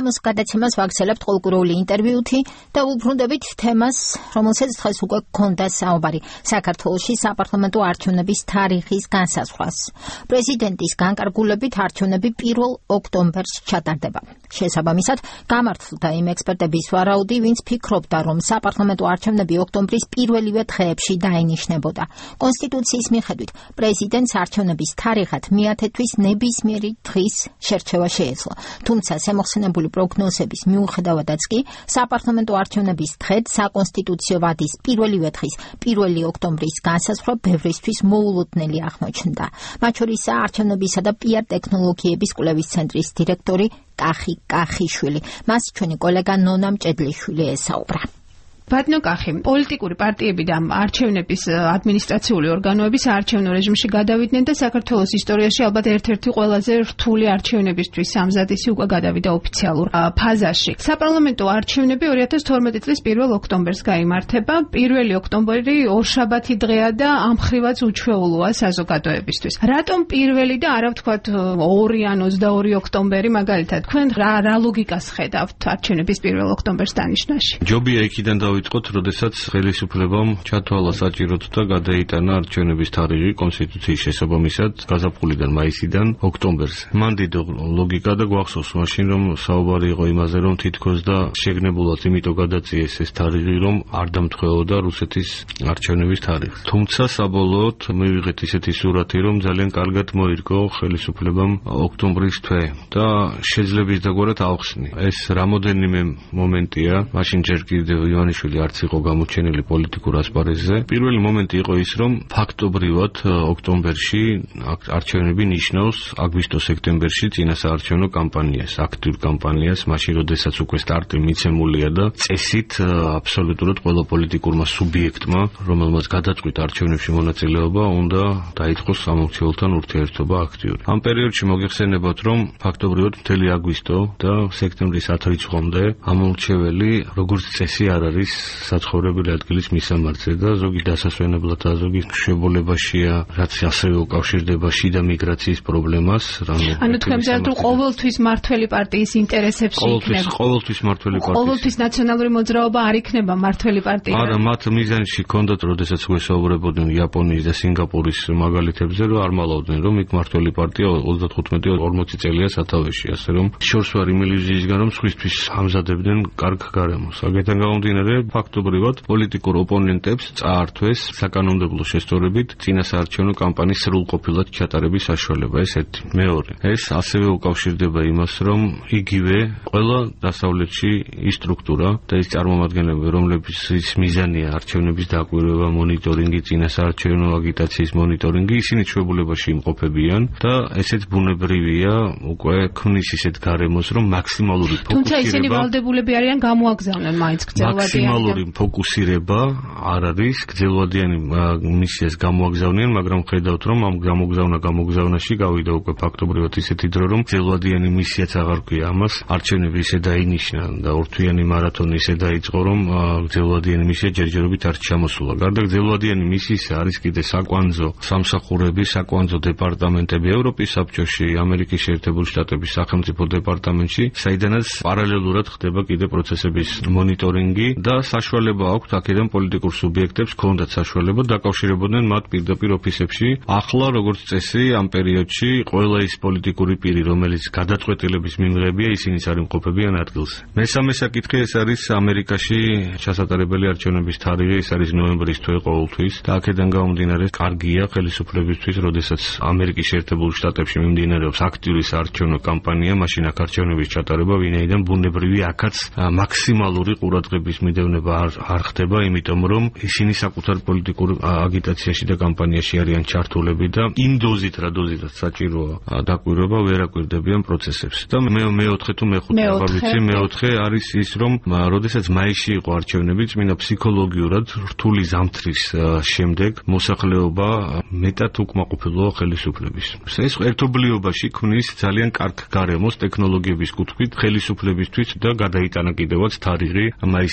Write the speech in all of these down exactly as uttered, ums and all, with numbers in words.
ამას გადაცემას ვაგრძელებთ ყოველკვირეული ინტერვიუთი და უბრუნდებით თემას, რომელსაც დღეს უკვე გქონდა საუბარი, საქართველოში საპარლამენტო არჩევნების თარიღის განსაზღვრას. პრეზიდენტის განკარგულებით არჩევნები პირველ ოქტომბერს ჩატარდება. შესაბამისად, გამართლდა იმ ექსპერტების ვარაუდი, ვინც ფიქრობდა, რომ საპარლამენტო არჩევნები ოქტომბრის პირველივე დღეებში დაინიშნებოდა. კონსტიტუციის მიხედვით, პრეზიდენტს არჩევნების თარიღად მეათე თვის ნებისმიერი დღის შერჩევა შეეძლო. თუმცა შემოხსენებული პროგნოზების მიუხედავადაც კი საპარლამენტო არჩევნების დღედ საკონსტიტუციო ვადის პირველივე დღის პირველი ოქტომბრის განსაზღვრა ბევრისთვის მოულოდნელი აღმოჩნდა. მათ შორისაა არჩევნებისა და პიარ ტექნოლოგიების კვლევის ცენტრის დირექტორი კახი კახიშვილი. მას ჩვენი კოლეგა ნონა მჭედლიშვილი ესაუბრა. ბატონო კახი, პოლიტიკური პარტიები და არჩევნების ადმინისტრაციული ორგანოები საარჩევნო რეჟიმში გადავიდნენ და საქართველოს ისტორიაში ალბათ ერთ-ერთი ყველაზე რთული არჩევნებისთვის სამზადისი უკვე გადავიდა ოფიციალურ ფაზაში. საპარლამენტო არჩევნები ორი ათას თორმეტი წლის პირველ ოქტომბერს გაიმართება. პირველი ოქტომბერი ორშაბათი დღეა და ამ ხრივაც უჩვეულოა საზოგადოებისთვის. რატომ პირველი და არა ვთქვათ ორი ან ოცდაორი ოქტომბერი მაგალითად? თქვენ რა რა ლოგიკას ხედავთ არჩევნების პირველ ოქტომბერს დანიშნაში? ჯობია იქიდან დავიწყოთ, როდესაც ხელისუფლებამ ჩათვალა საჭიროდ და გადაიტანა არჩევნების თარიღი კონსტიტუციის შესაბამისად გაზაფხულიდან მაისიდან ოქტომბერზე. მან დიდ ლოგიკა და გვახსოვს მაშინ, რომ საუბარი იყო იმაზე, რომ თითქოს და შეგნებულად იმიტომ გადაწიეს ეს თარიღი, რომ არ დამთხოვოდა რუსეთის არჩევნების თარიღს. თუმცა საბოლოოდ მივიღეთ ისეთი სურათი, რომ ძალიან კარგად მოირგო ხელისუფლებამ ოქტომბრის თვე და შეძლების დაგვარად ავხსნი. ეს რამოდენიმე მომენტია, მაშინ ჯერ კიდევ ივანიშვილი არც იყო გამოჩენილი პოლიტიკურ ასპარეზზე. პირველი მომენტი იყო ის, რომ ფაქტობრივად ოქტომბერში არჩევნები ნიშნავს აგვისტო-სექტემბერში წინასაარჩევნო კამპანიას, აქტიურ კამპანიას, მაშინ როდესაც უკვე სტარტი მიცემულია და წესით აბსოლუტურად ყველა პოლიტიკურმა სუბიექტმა, რომელმაც გადაწყვიტა არჩევნებში მონაწილეობა, უნდა დაიწყოს სამომცველთან ურთიერთობა აქტიური. ამ პერიოდში მოგეხსენებათ, რომ ფაქტობრივად მთელი აგვისტო და სექტემბრის ათ რიცხვამდე ამორჩეველი როგორც წესი არ არის საცხოვრებელი ადგილის მისამართზე და ზოგი დასასვენებლად და ზოგი მშობლებაშია, რაც ასევე უკავშირდება შიდა მიგრაციის პრობლემას. ანუ თქვენ მზად ყოველთვის მართველი პარტიის ინტერესებში იქნება. ყოველთვის მართველი პარტიის. ყოველთვის ნაციონალური მოძრაობა არ იქნება მართველი პარტია. არა, მათ მიზანში ჰქონდათ, როდესაც გვესაუბრებოდნენ იაპონიის და სინგაპურის მაგალითებზე, რომ არ მალავდნენ, რომ იქ მართველი პარტია ოცდათხუთმეტი ორმოცი წელია სათავეში, ასე რომ შორს ვარ იმ ილუზიისგან, რომ სხვისთვის ამზადებდნენ კარგ გარემოს. აქედან გამომდინარე, ფაქტობრივად პოლიტიკურ ოპონენტებს წაართვეს საკანონმდებლო შესწორებით წინასაარჩევნო კამპანიის სრულყოფილად ჩატარების საშუალება. ეს ერთი. მეორე. ეს ასევე უკავშირდება იმას, რომ იგივე ყველა დასავლეთში ის სტრუქტურა და ის წარმომადგენლები, რომლებიც მიზანია არჩევნების დაკვირვება, მონიტორინგი, წინასაარჩევნო აგიტაციის მონიტორინგი, ისინი ჩვეულებაში იმყოფებიან და ესეც ბუნებრივია, უკვე ქმნის ისეთ გარემოს, რომ მაქსიმალური ფოკუსირება. თუმცა ისინი ვალდებულები არიან გამოაგზავნონ მაინც გრძელვადიანი მაქსიმალური ფოკუსირება არ არის, გრძელვადიანი მისიას გამოაგზავნიან, მაგრამ ხედავთ, რომ ამ გამოგზავნა გამოგზავნაში გავიდა უკვე ფაქტობრივად ისეთი დრო, რომ გრძელვადიანი მისიაც აღარ გვია ამას. არჩევნები ისე დაინიშნა და ორთვიანი მარათონი ისე დაიწყო, რომ გრძელვადიანი მისია ჯერჯერობით არ ჩამოსულა. გარდა გრძელვადიანი მისიისა არის კიდე საკვანძო სამსახურები, საკვანძო დეპარტამენტები ევროპის საბჭოში, ამერიკის შეერთებული შტატების სახელმწიფო დეპარტამენტში, საიდანაც პარალელურად ხდება კიდე პროცესების მონიტორინგი და საშუალება აქვთ აქედან პოლიტიკურ სუბიექტებს ქონდათ საშუალება დაკავშირებოდნენ მათ პირდაპირ ოფისებში. ახლა როგორც წესი ამ პერიოდში ყველა ის პოლიტიკური პირი, რომელიც გადაწყვეტილების მიმღებია, ისინიც არ იმყოფებიან ადგილზე. მესამე საკითხი ეს არის ამერიკაში ჩასატარებელი არჩევნების თარიღი, ეს არის ნოემბრის თვე ყოველთვის და აქედან გამომდინარე კარგია ხელისუფლებისთვის, როდესაც ამერიკის შეერთებულ შტატებში მიმდინარეობს აქტიური საარჩევნო კამპანია, მაშინ აქ არჩევნების ჩატარება, ვინაიდან ბუნებრივი აქაც მაქსიმალური ყურადღების მიდევნება არ, არ ხდება, იმიტომ რომ ისინი საკუთარ პოლიტიკურ აგიტაციაში და კამპანიაში არიან ჩართულები და იმ დოზით რა დოზითაც საჭიროა დაკვირვება ვერ აკვირდებიან პროცესებს. და მე მეოთხე თუ მეხუთე ვიცი, მეოთხე არის ის, რომ როდესაც მაისში იყო არჩევნები, წმინდა ფსიქოლოგიურად რთული ზამთრის შემდეგ მოსახლეობა მეტად უკმაყოფილოა ხელისუფლების. ეს ერთობლიობაში ქმნის ძალიან კარგ გარემოს ტექნოლოგიების კუთხით ხელისუფლებისთვის და გადაიტანა კიდევაც თარიღი მაისიდან ოქტომბერში.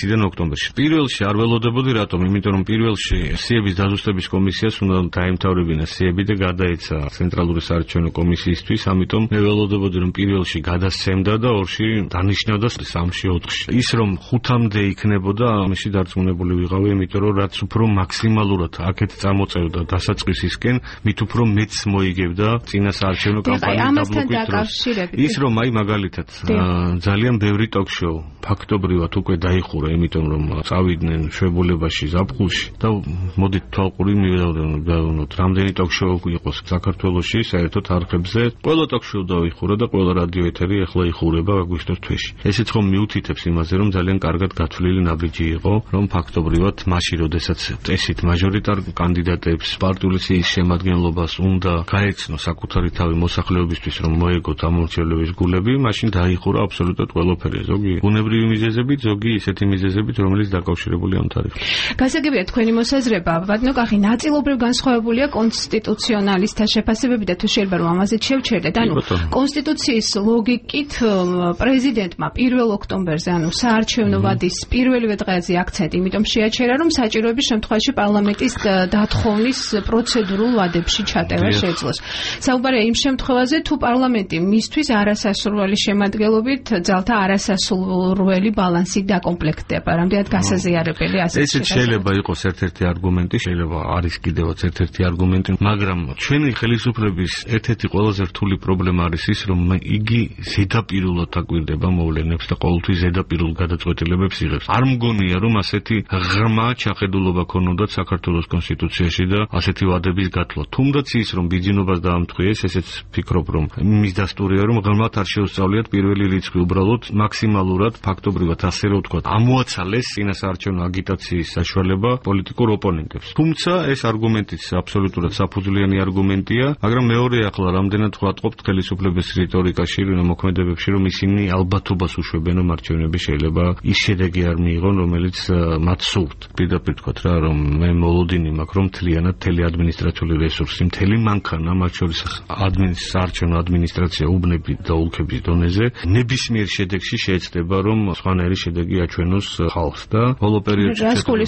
ოქტომბერში. პირველში არ ველოდებოდი რატომ? იმიტომ რომ პირველში სიების დაზუსტების კომისიას უნდა დაემთავრებინა სიები და გადაეცა ცენტრალური საარჩევნო კომისიისთვის, ამიტომ მე ველოდებოდი რომ პირველში გადასცემდა და ორში დანიშნავდა სამში ოთხში. ის რომ ხუთამდე იქნებოდა, ამაში დარწმუნებული ვიყავი, იმიტომ რომ რაც უფრო მაქსიმალურად აქეთ წამოწევდა დასაწყისისკენ, მით უფრო მეც მოიგებდა წინა საარჩევნო კამპანიის დაბლოკვის დროს. ის რომ აი მაგალითად ძალიან ბევრი ტოქ-შოუ ფაქტობრივად უკვე დაიხურა, იმიტომ რომ წავიდნენ შვებულებაში ზაფხულში და მოდით თვალყური მივდავნოთ, რამდენი ტოქ-შოუ იყოს საქართველოში საერთოდ არხებზე. ყველა ტოქ-შოუ დაიხურა და ყველა რადიო ეთერი ახლა იხურება აგვისტოს თვეში. ესეც ხომ მიუთითებს იმაზე, რომ ძალიან კარგად გათვლილი ნაბიჯი იყო, რომ ფაქტობრივად მაშინ, როდესაც წესით მაჟორიტარ კანდიდატებს პარტიული სიის შემადგენლობას უნდა გაეცნო საკუთარი თავი მოსახლეობისთვის, რომ მოეგოთ ამორჩევლების გულები, მაშინ დაიხურა აბსოლუტურად ყველაფერი. ზოგი ბუნებრივი მიზეზებით, ზოგი ისეთი მიზეზებით, რომელიც დაკავშირებულია ამ თარიღთან. გასაგებია თქვენი მოსაზრება, ბატონო კახი, ნაწილობრივ განსხვავებულია კონსტიტუციონალისტთა შეფასებები და თუ შეიძლება რომ ამაზე შევჩერდეთ, ანუ კონსტიტუციის ლოგიკით პრეზიდენტმა პირველ ოქტომბერზე, ანუ საარჩევნო ვადის პირველივე დღეზე აქცენტი, იმიტომ შეაჩერა, რომ საჭიროების შემთხვევაში პარლამენტის დათხოვნის პროცედურულ ვადებში ჩატევა შეძლოს. საუბარია იმ შემთხვევაზე, თუ პარლამენტი მისთვის არასასურველი შემადგენლობით ძალთა არასასურველი ბალანსით დაკომპლექტდება, რამდენად გასაზიარებელი ასეთი ესეც შეიძლება იყოს ერთ-ერთი არგუმენტი, შეიძლება არის კიდევაც ერთ-ერთი არგუმენტი, მაგრამ ჩვენი ხელისუფლების ერთ-ერთი ყველაზე რთული პრობლემა არის ის, რომ იგი ზედაპირულად აკვირდება მოვლენებს და ყოველთვის ზედაპირულ გადაწყვეტილებებს იღებს. არ მგონია, რომ ასეთი ღრმა ჩახედულობა ქონოდათ საქართველოს კონსტიტუციაში და ასეთი ვადების გათვლა. თუმდაც ის, რომ ბიძინობას დაამტყიეს, ესეც ფიქრობ, რომ მის დასტურია, რომ ღრმად არ შეუსწავლიათ პირველი რიცხვი, უბრალოდ მაქსიმალურად ფაქტობრივად ასე რომ ვთქვათ, ამოაცალეს წინასაარჩევნო აგიტაციის საშუალება პოლიტიკურ ოპონენტებს. თუმცა ეს არგუმენტიც აბსოლუტურად საფუძვლიანი არგუმენტია, მაგრამ მეორე ახლა რამდენად ვატყობთ ხელისუფლების რიტორიკაში, მოქმედებებში, რომ ისინი ალბათობას უშვებენ, რომ არჩევნები შეიძლება ის შედეგი არ მიიღონ, რომელიც მათ სურთ. პირდაპირ ვთქვათ რა, რომ მე მოლოდინი მაქვს, რომ მთლიანად ტელეადმინისტრაციული რესურსი, მთელი მანქანა, მათ შორის საარჩევნო ადმინისტრაცია უბნებით და ოლქების დონეზე, ნებისმიერ შედეგში შეეცდება, რომ სხვანაირი შედეგი აჩვენოს ხალხს და ბოლო პერიოდში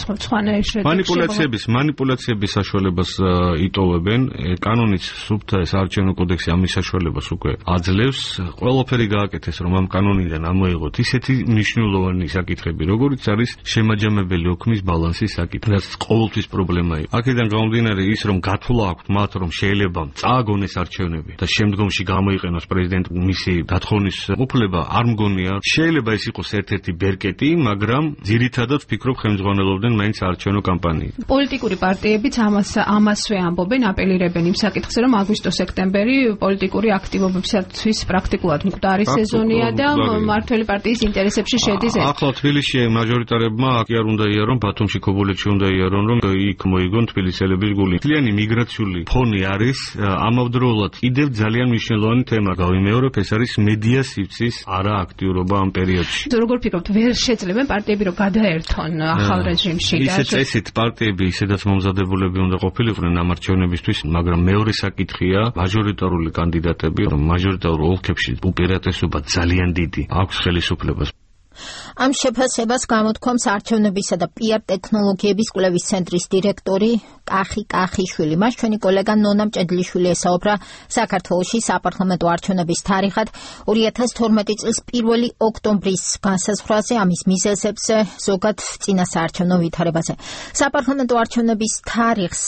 მანიპულაციების მანიპულაციების საშუალებას იტოვებენ. კანონიც სუფთა საარჩევნო კოდექსი ამის საშუალებას უკვე აძლევს. ყველაფერი გააკეთეს, რომ ამ კანონიდან ამოიღოთ ისეთი მნიშვნელოვანი საკითხები, როგორიც არის შემაჯამებელი ოქმის ბალანსის საკითხი, რაც ყოველთვის პრობლემა იყო. აქედან გამომდინარე ის, რომ გათვლა აქვთ მათ, რომ შეიძლება წააგონეს არჩევნები და შემდგომში გამოიყენოს პრეზიდენტ მისი დათხოვნის უფლება, არ მგონია. შეიძლება ეს იყოს ერთ-ერთი ბერკეტი, მაგრამ ძირითადად ვფიქრობ, ხელმძღვანელობდნენ მაინც საარჩევნო კამპანიით. პოლიტიკური პარტიებიც ამას ამასვე ამბობენ, აპელირებენ იმ საკითხზე, რომ აგვისტო-სექტემბერი პოლიტიკური აქტივობებისათვის პრაქტიკულად მკვდარი სეზონია და მმართველი პარტიის ინტერესებში შედის. ახლა თბილისში მაჟორიტარებმა კი არ უნდა იარონ, ბათუმში, ქობულეთში უნდა იარონ, რომ იქ მოიგონ თბილისელების გული. მთლიანი მიგრაციული ფონი არის ამავდროულად კიდევ ძალიან მნიშვნელოვანი თემა. გავიმეორებ, ეს არის მედია სივრცის არააქტიურობა ამ პერიოდში. როგორ ფიქრობთ, ვერ შეძლებენ პარტიები, რომ გადაერთონ ახალ რეჟიმში და ისეთ ესეთ პარტიები, ისედაც მომზადებულები უნდა ყოფილიყვნენ ამ არჩევნებისთვის, მაგრამ მეორე საკითხია მაჟორიტარული კანდიდატები, რომ მაჟორიტარულ ოლქებში უპირატესობა ძალიან დიდი აქვს ხელისუფლებას. ამ შეფასებას გამოთქვამს არჩევნებისა და პიარ ტექნოლოგიების კვლევის ცენტრის დირექტორი კახი კახიშვილი. მას ჩვენი კოლეგა ნონა მჭედლიშვილი ესაუბრა საქართველოში საპარლამენტო არჩევნების თარიღად ორი ათას თორმეტი წლის პირველი ოქტომბრის განსაზღვრაზე, ამის მიზეზებზე, ზოგად წინასაარჩევნო ვითარებაზე. საპარლამენტო არჩევნების თარიღს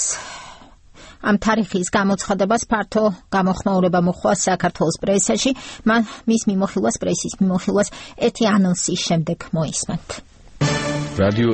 ამ თარიღის გამოცხადებას ფართო გამოხმაურება მოჰყვა საქართველოს პრესაში. მან მის მიმოხილვას პრესის მიმოხილვას ერთი ანონსის შემდეგ მოისმენთ. რადიო